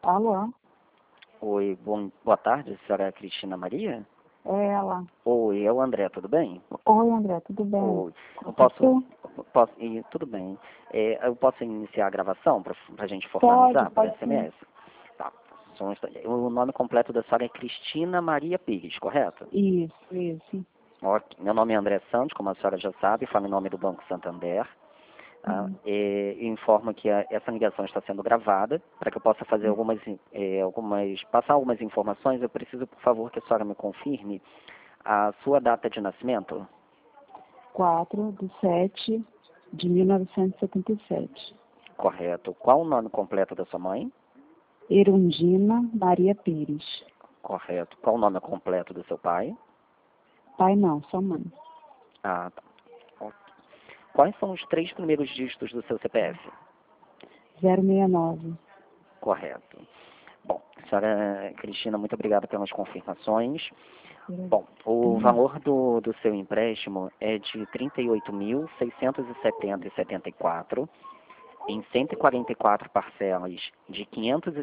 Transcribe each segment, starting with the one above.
Alô? Oi, boa tarde, senhora Cristina Maria? É ela. Oi, é o André, tudo bem? Oi, André, tudo bem? Oi, eu Você? tudo bem. Eu posso iniciar a gravação para a gente Pode, formalizar por pode sim. SMS? Tá, só um instante. O nome completo da senhora é Cristina Maria Pires, correto? Isso. Ok, meu nome é André Santos, como a senhora já sabe, falo em nome do Banco Santander. Tá? Uhum. E informo que essa ligação está sendo gravada. Para que eu possa fazer passar algumas informações, eu preciso, por favor, que a senhora me confirme a sua data de nascimento. 4/7/1977. Correto. Qual o nome completo da sua mãe? Erundina Maria Pires. Correto. Qual o nome completo do seu pai? Pai não, só mãe. Ah, tá. Ok. Quais são os 3 primeiros dígitos do seu CPF? 069. Correto. Bom, senhora Cristina, muito obrigada pelas confirmações. Bom, o valor do seu empréstimo é de R$ 38.670,74 em 144 parcelas de R$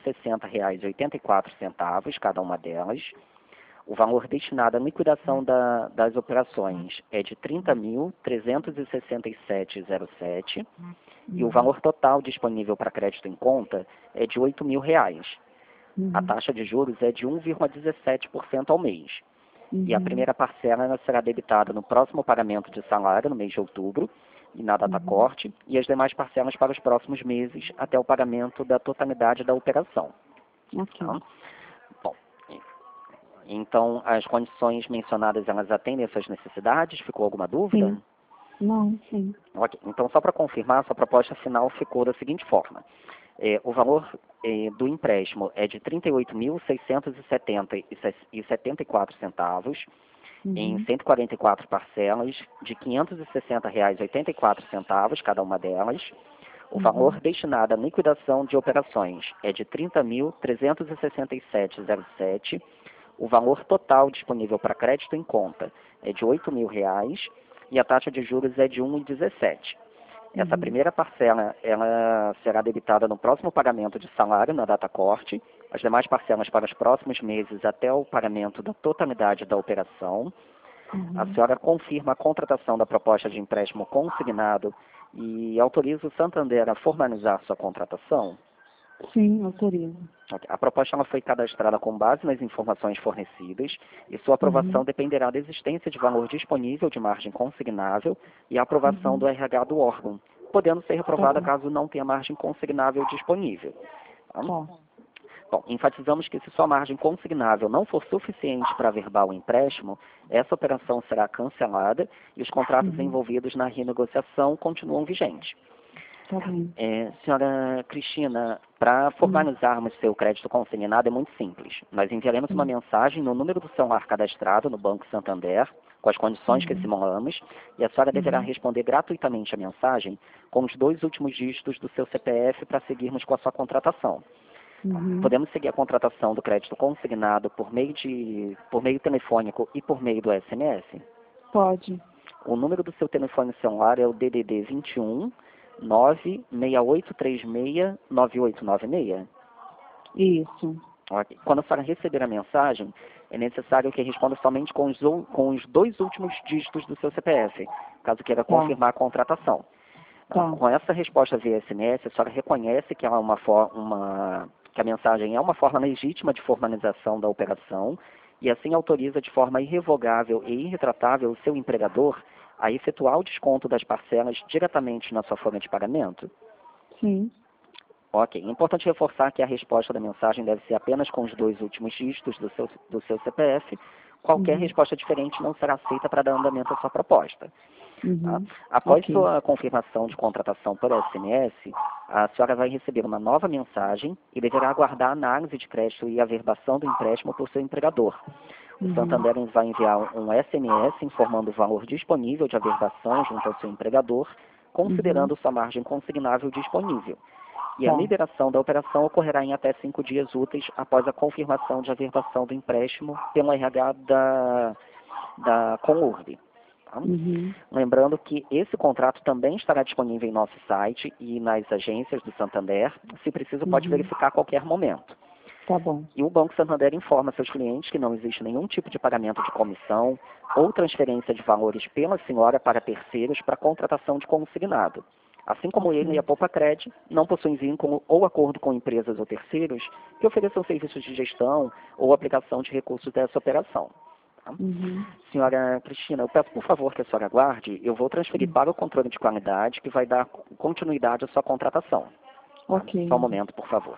560,84, cada uma delas. O valor destinado à liquidação das operações é de R$ 30.367,07 e o valor total disponível para crédito em conta é de R$ 8.000. A taxa de juros é de 1,17% ao mês. E a primeira parcela ela será debitada no próximo pagamento de salário, no mês de outubro, e na data corte, e as demais parcelas para os próximos meses, até o pagamento da totalidade da operação. Ok. Tá? Bom, então, as condições mencionadas, elas atendem às suas necessidades? Ficou alguma dúvida? Sim. Não, sim. Ok. Então, só para confirmar, sua proposta final ficou da seguinte forma. O valor do empréstimo é de R$ 38.670,74 em 144 parcelas de R$ 560,84, cada uma delas. O valor destinado à liquidação de operações é de R$ 30.367,07. O valor total disponível para crédito em conta é de R$ 8.000 e a taxa de juros é de 1,17. Essa primeira parcela ela será debitada no próximo pagamento de salário, na data corte. As demais parcelas para os próximos meses até o pagamento da totalidade da operação. A senhora confirma a contratação da proposta de empréstimo consignado e autoriza o Santander a formalizar sua contratação? Sim, autorizo. A proposta ela foi cadastrada com base nas informações fornecidas e sua aprovação dependerá da existência de valor disponível de margem consignável e a aprovação do RH do órgão, podendo ser reprovada caso não tenha margem consignável disponível. Tá? Tá. Bom, enfatizamos que se sua margem consignável não for suficiente para averbar o empréstimo, essa operação será cancelada e os contratos envolvidos na renegociação continuam vigentes. Tá bem. Senhora Cristina, para formalizarmos seu crédito consignado é muito simples. Nós enviaremos uma mensagem no número do celular cadastrado no Banco Santander, com as condições que simulamos, e a senhora deverá responder gratuitamente a mensagem com os 2 últimos dígitos do seu CPF para seguirmos com a sua contratação. Podemos seguir a contratação do crédito consignado por meio telefônico e por meio do SMS? Pode. O número do seu telefone celular é o DDD 21 96836 9896. Isso. Ok. Quando a senhora receber a mensagem, é necessário que responda somente com os 2 últimos dígitos do seu CPF, caso queira confirmar a contratação. Tá. Com essa resposta via SMS, a senhora reconhece que que a mensagem é uma forma legítima de formalização da operação e assim autoriza de forma irrevogável e irretratável o seu empregador a efetuar o desconto das parcelas diretamente na sua folha de pagamento? Sim. Ok. É importante reforçar que a resposta da mensagem deve ser apenas com os 2 últimos dígitos do seu CPF. Qualquer resposta diferente não será aceita para dar andamento à sua proposta. Tá? Após sua confirmação de contratação por SMS, a senhora vai receber uma nova mensagem e deverá aguardar a análise de crédito e averbação do empréstimo por seu empregador. O Santander vai enviar um SMS informando o valor disponível de averbação junto ao seu empregador, considerando sua margem consignável disponível. E a liberação da operação ocorrerá em até 5 dias úteis após a confirmação de averbação do empréstimo pelo RH da Conurb. Tá? Lembrando que esse contrato também estará disponível em nosso site e nas agências do Santander. Se preciso, pode verificar a qualquer momento. Tá bom. E o Banco Santander informa seus clientes que não existe nenhum tipo de pagamento de comissão ou transferência de valores pela senhora para terceiros para contratação de consignado. Assim como ele e a Poupa-Cred não possuem vínculo ou acordo com empresas ou terceiros que ofereçam serviços de gestão ou aplicação de recursos dessa operação. Tá? Senhora Cristina, eu peço por favor que a senhora aguarde, eu vou transferir para o controle de qualidade que vai dar continuidade à sua contratação. Tá? Ok. Só um momento, por favor.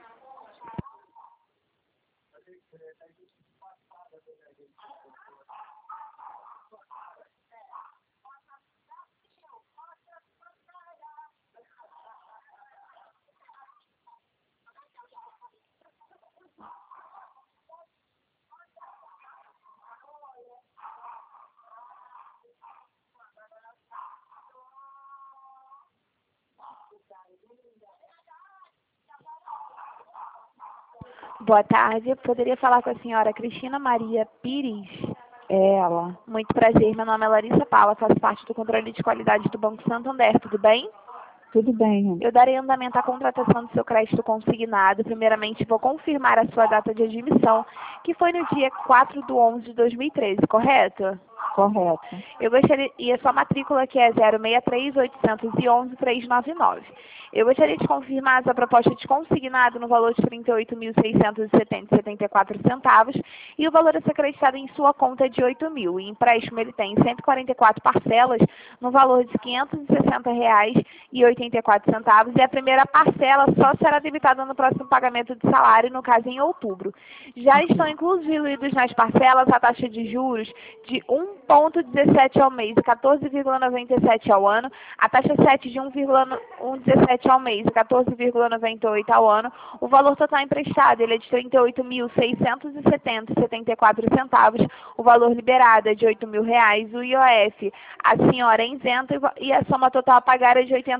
Boa tarde, poderia falar com a senhora Cristina Maria Pires? É ela. Muito prazer, meu nome é Larissa Paula, faço parte do controle de qualidade do Banco Santander, tudo bem? Tudo bem. Eu darei andamento à contratação do seu crédito consignado. Primeiramente, vou confirmar a sua data de admissão, que foi no dia 4/11/2013, correto? Correto. Eu gostaria, e a sua matrícula que é 063-811-399. Eu gostaria de confirmar a sua proposta de consignado no valor de R$ 38.670,74 e o valor a ser acreditado em sua conta é de R$ 8.000. O empréstimo ele tem 144 parcelas no valor de R$ 560,84 e a primeira parcela só será debitada no próximo pagamento de salário, no caso em outubro. Já estão incluídos nas parcelas a taxa de juros de 1,17 ao mês e 14,97 ao ano, a taxa 7 de 1,17 ao mês e 14,98 ao ano. O valor total emprestado ele é de R$ 38.670,74, o valor liberado é de R$ 8.000, o IOF a senhora é isenta e a soma total a pagar é de R$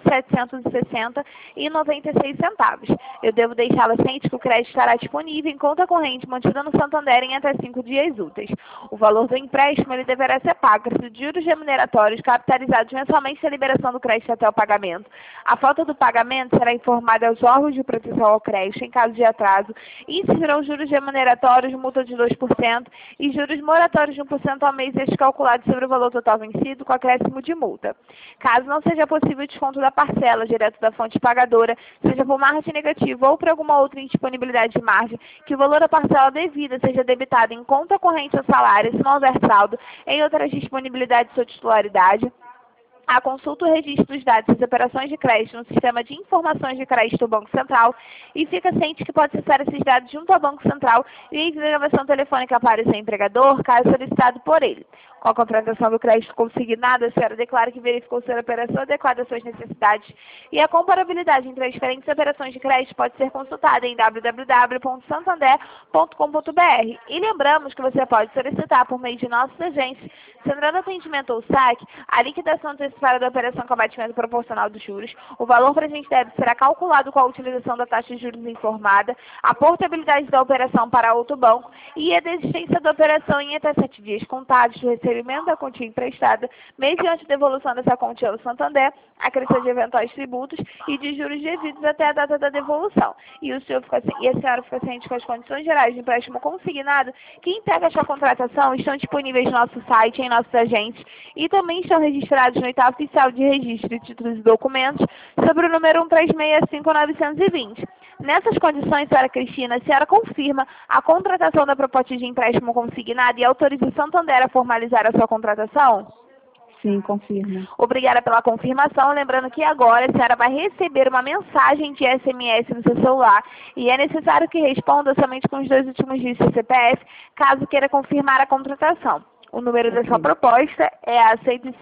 80.760,96. Eu devo deixá-la ciente que o crédito estará disponível em conta corrente mantida no Santander em até 5 dias úteis. O valor do empréstimo ele deverá ser pago de juros remuneratórios capitalizados mensalmente na liberação do crédito até o pagamento. A falta do pagamento será informada aos órgãos de proteção ao crédito em caso de atraso e incidirão juros remuneratórios, multa de 2% e juros moratórios de 1% ao mês, estes calculados sobre o valor total vencido com acréscimo de multa. Caso não seja possível o desconto da parcela direto da fonte pagadora, seja por margem negativa ou por alguma outra indisponibilidade de margem, que o valor da parcela devida seja debitado em conta corrente ou salário, se não houver saldo em outras disponibilidades de sua titularidade. A consulta o registro dos dados das operações de crédito no sistema de informações de crédito do Banco Central e fica ciente que pode acessar esses dados junto ao Banco Central e enviar gravação telefônica para o seu empregador, caso solicitado por ele. Com a contratação do crédito consignado, a senhora declara que verificou ser a operação adequada às suas necessidades e a comparabilidade entre as diferentes operações de crédito pode ser consultada em www.santander.com.br. E lembramos que você pode solicitar por meio de nossos agentes, Central Atendimento ou SAC, a liquidação antecipada da operação com abatimento proporcional dos juros. O valor presente débito será calculado com a utilização da taxa de juros informada, a portabilidade da operação para outro banco e a desistência da operação em até 7 dias contados do recebimento da quantia emprestada, mediante devolução dessa quantia ao Santander, a crescer de eventuais tributos e de juros devidos até a data da devolução. E a senhora fica ciente que as condições gerais de empréstimo consignado que integram a sua contratação estão disponíveis no nosso site, em nossos agentes, e também estão registrados no Itam Oficial de Registro de Títulos e Documentos, sobre o número 1365-920. Nessas condições, senhora Cristina, a senhora confirma a contratação da proposta de empréstimo consignado e autoriza o Santander a formalizar a sua contratação? Sim, confirma. Obrigada pela confirmação. Lembrando que agora a senhora vai receber uma mensagem de SMS no seu celular e é necessário que responda somente com os 2 últimos dígitos do seu CPF, caso queira confirmar a contratação. O número da sua proposta é a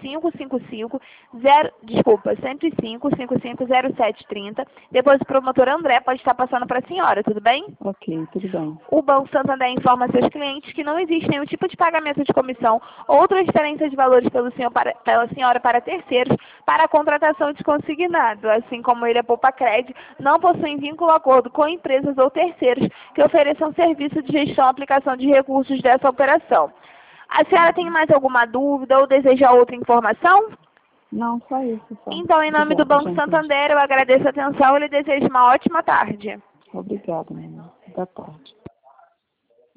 105-550730. Depois o promotor André pode estar passando para a senhora, tudo bem? Ok, tudo bem. O Banco Santander informa seus clientes que não existe nenhum tipo de pagamento de comissão ou transferência de valores pela senhora para terceiros para a contratação de consignado, assim como ele, a Poupa-Cred, não possuem vínculo ou acordo com empresas ou terceiros que ofereçam serviço de gestão e aplicação de recursos dessa operação. A senhora tem mais alguma dúvida ou deseja outra informação? Não, só isso. Só. Então, em nome do Banco Santander, eu agradeço a atenção e lhe desejo uma ótima tarde. Obrigada, minha irmã. da tarde.